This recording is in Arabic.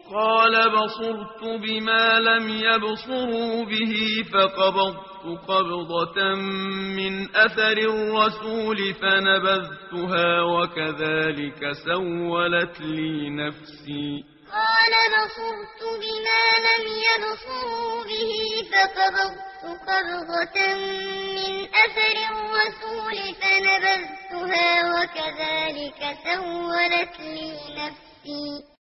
قال بصرت بما لم يبصروا به فقبضت قبضة من أثر الرسول فنبذتها وكذلك سولت لي نفسي. قال بصرت بما لم يبصروا به فقبضت قبضة من أثر الرسول فنبذتها وكذلك سولت لي نفسي.